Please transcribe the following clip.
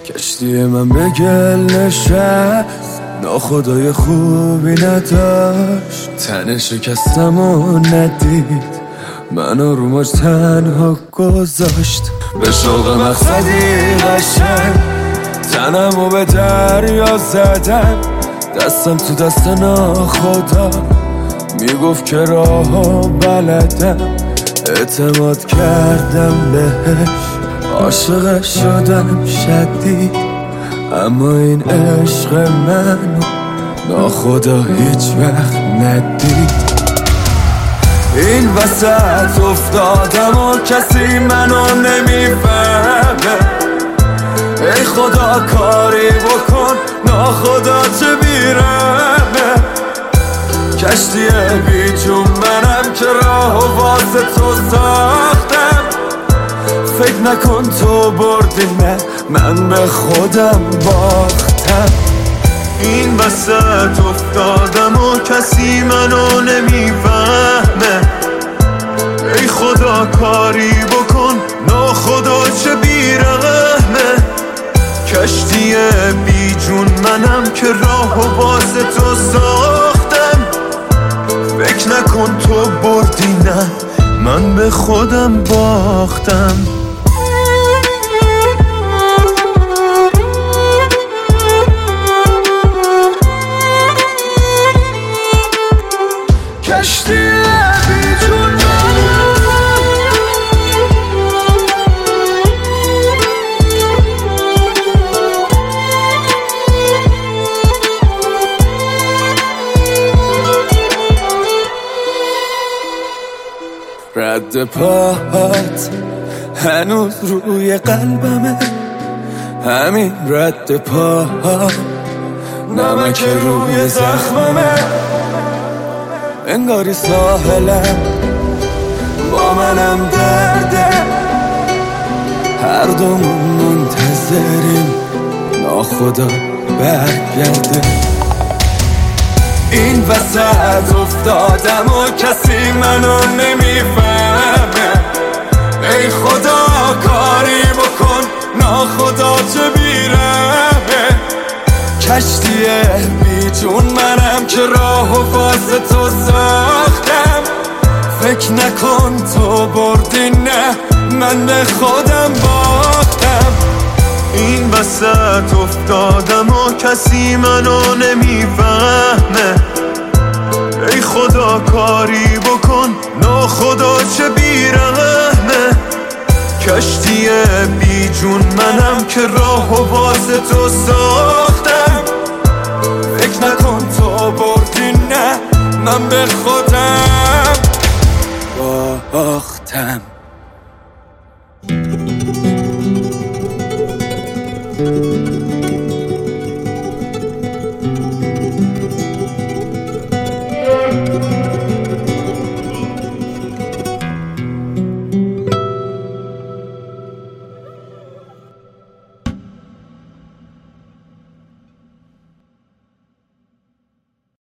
کشتی من به گل نشست، ناخدای خوبی نداشت، تن شکستم و ندید، منو رو موج تنها گذاشت. به شوق مقصدی قشنگ تنمو به دریا زدم، دستم تو دست ناخدا میگفت که راهو بلدم. اعتماد کردم بهش، عاشق شدم شدید، اما این عشق منو ناخدا هیچ وقت ندید. این وسط افتادم و کسی منو نمیفهمه، ای خدا کاری بکن ناخدا چه بیرمه. کشتی بی جون منم که راهو واسه تو ساختم، فکر نکن تو بردی، نه من به خودم باختم. این وسط افتادم و کسی منو نمیفهمه، ای خدا کاری بکن ناخدا چه بیرحمه. کشتی بی جون منم که راهو واسه تو ساختم، فکر نکن تو بردی، نه من به خودم باختم. کشتی بی جون رد پاهات هنوز روی قلبمه، همین رد پاهات نمک روی زخممه. انگاری ساحلم با منم درده، هر دومون منتظریم ناخدا برگرده. این وسط افتادم و کسی منو نمیفهمه، ای خدا کاری بکن ناخدا چه بیرمه. کشتی بی جون منم که راهو واسه تو ساختم، فکر نکن تو بردی، نه من به خودم باختم. این وسط افتادم و کسی منو نمیفهمه، ای خدا کاری بکن ناخدا چه بیرحمه. کشتی بی جون منم که راهو واسه تو ساختم، فکر نکن تو بردی، نه من به خودم باختم.